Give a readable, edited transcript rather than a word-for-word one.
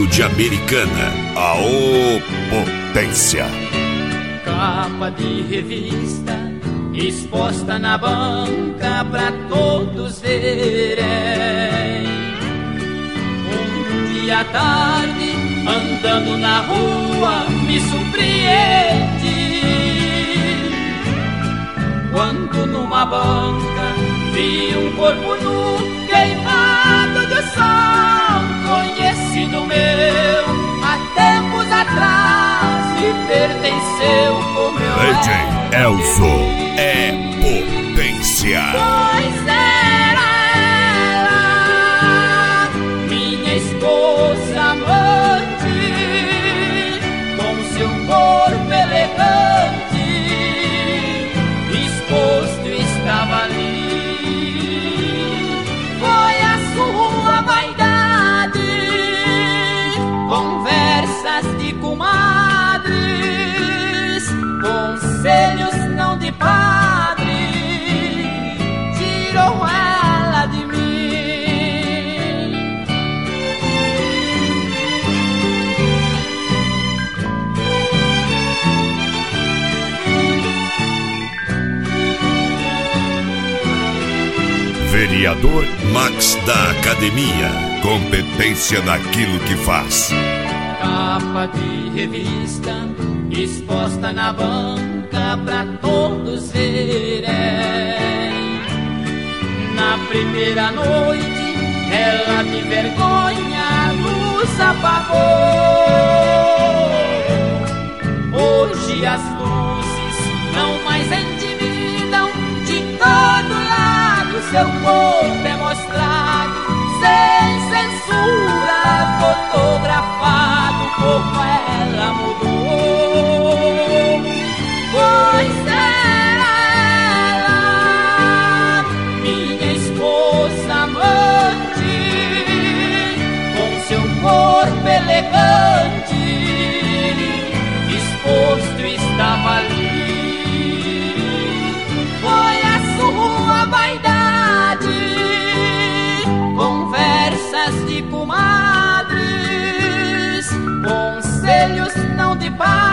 de Americana, a potência. Capa de revista exposta na banca pra todos verem. Um dia à tarde, andando na rua, me surpreende quando numa banca vi um corpo nu queimado do sol, conhecido meu há tempos atrás, me pertenceu como eu DJ Elzo é potência. Pois era ela, minha esposa amante, com seu corpo elegante, exposto estava ali. Foi a sua vaidade, conversas de comadres, conselhos não de padre, tirou ela de mim. Vereador Max da Academia, competência naquilo que faz. Capa de revista exposta na banca pra todos verem. Na primeira noite ela de vergonha a luz apagou. Hoje as luzes não mais intimidam, de todo lado seu corpo é mostrado, sem censura, fotografado, como ela mudou. Pois era ela, minha esposa amante, com seu corpo elegante, exposto estava ali. Foi a sua vaidade, conversas de comadres, conselhos não de paz,